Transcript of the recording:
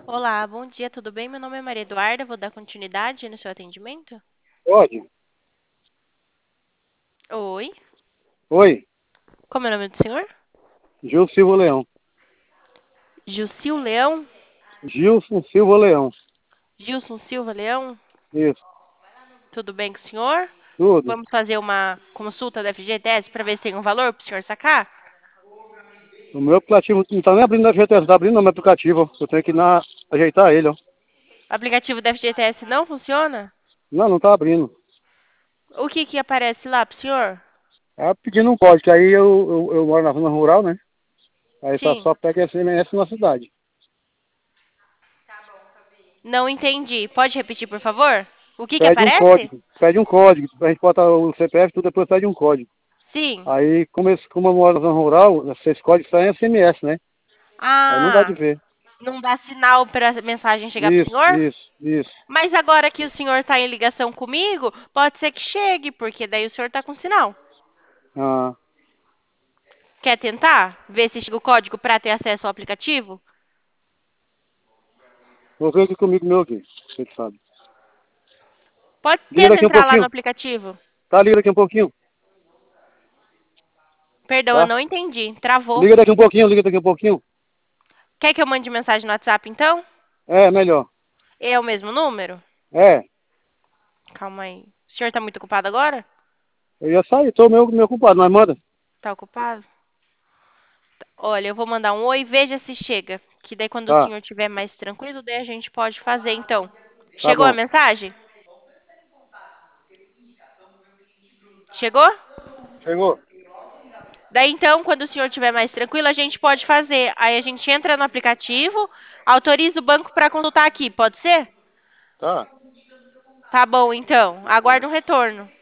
Olá, bom dia, tudo bem? Meu nome é Maria Eduarda, vou dar continuidade no seu atendimento. Pode? Oi, Oi, como é o nome do senhor? Gil Silva Leão. Gilcio Leão? Gilson Silva Leão. Gilson Silva Leão? Isso, Tudo bem com o senhor? tudo. Vamos fazer uma consulta da FGTS para ver se tem um valor para o senhor sacar? O meu aplicativo não tá nem abrindo na GTS, tá abrindo no meu aplicativo. Eu tenho que ir ajeitar ele, ó. O aplicativo da FGTS não funciona? Não, não tá abrindo. O que que aparece lá para o senhor? É pedindo um código, que aí eu moro na zona rural, né? Aí só, Sim, só pega SMS na cidade. não entendi. Pode repetir, por favor? O que que Pede um aparece? código, pede um código. A gente bota o CPF, tudo depois pede um código. Sim. Aí, como eu moro na zona rural, esses códigos saem SMS, né? Aí não dá de Ah, ver. não dá sinal para a mensagem chegar para o Isso, senhor? isso, isso. Mas agora que o senhor está em ligação comigo, pode ser que chegue, porque daí o senhor está com sinal. Ah, Quer tentar? Ver se chega o código para ter acesso ao aplicativo? vou ver aqui comigo meu aqui, você que sabe. Pode Liga tenta daqui um entrar lá no pouquinho. aplicativo. Tá, liga daqui um pouquinho, Perdão, eu tá? não entendi. Travou. Liga daqui um pouquinho, liga daqui um pouquinho. Quer que eu mande mensagem no WhatsApp então? É, melhor. É o mesmo número? É, Calma aí. O senhor está muito ocupado agora? eu ia sair, tô meu culpado, mas manda. Está ocupado? Olha, eu vou mandar um oi, veja se chega. Que daí quando o Tá, senhor estiver mais tranquilo, daí a gente pode fazer então. tá Chegou a bom. mensagem? Chegou? Chegou? Daí então, quando o senhor estiver mais tranquilo, a gente pode fazer. Aí a gente entra no aplicativo, autoriza o banco para consultar aqui, pode ser? Tá. Tá bom, então. Aguardo um retorno.